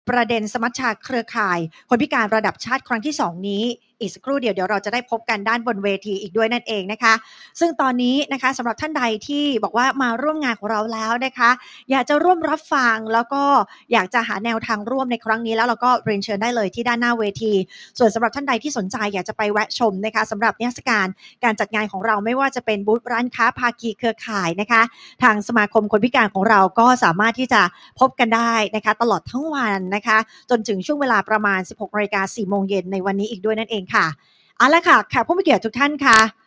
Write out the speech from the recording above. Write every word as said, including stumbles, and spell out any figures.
ประเด็นสมัชชาเครือข่ายคนพิการระดับชาติครั้งที่สองนี้อีกสักครู่เดียวเดี๋ยวเราจะได้พบกันด้านบนเวทีอีกด้วยนั่นเองนะคะซึ่งตอนนี้นะคะสำหรับท่านใดที่บอกว่ามาร่วมงานของเราแล้วนะคะอยากจะร่วมรับฟังแล้วก็อยากจะหาแนวทางร่วมในครั้งนี้แล้วเราก็เรียนเชิญได้เลยที่ด้านหน้าเวทีส่วนสำหรับท่านใดที่สนใจอยากจะไปแวะชมนะคะสำหรับนิทรรศการการจัดงานของเราไม่ว่าจะเป็นบูธร้านค้าภาคีเครือข่ายนะคะทางสมาคมคนพิการของเราก็สามารถที่จะพบกันได้นะคะตลอดทั้งวันนะคะจนถึงช่วงเวลาประมาณ สิบหกนาฬิกาสี่โมงเย็นในวันนี้อีกด้วยนั่นเองค่ะเอาละค่ะแขกผู้มีเกียรติทุกท่านค่ะ